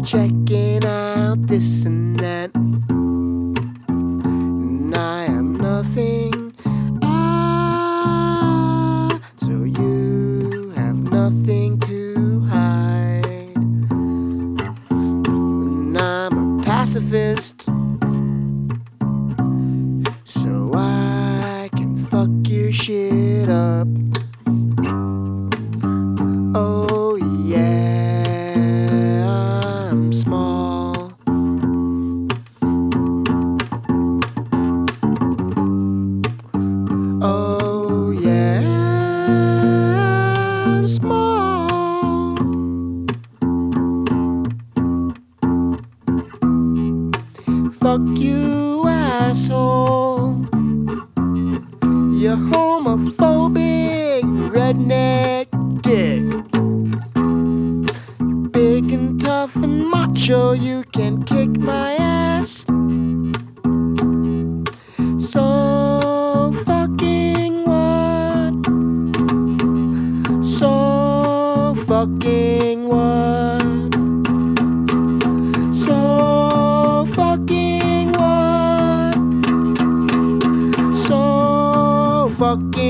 checking out this and that. And I am nothing. So you have nothing to hide. And I'm a pacifist, so I can fuck your shit up. Oh yeah, I'm small. Oh yeah, I'm small. Fuck you, asshole. You homophobic redneck dick. Big and tough and macho, you can kick my ass. So fucking what? So fucking what? So fucking what? So fucking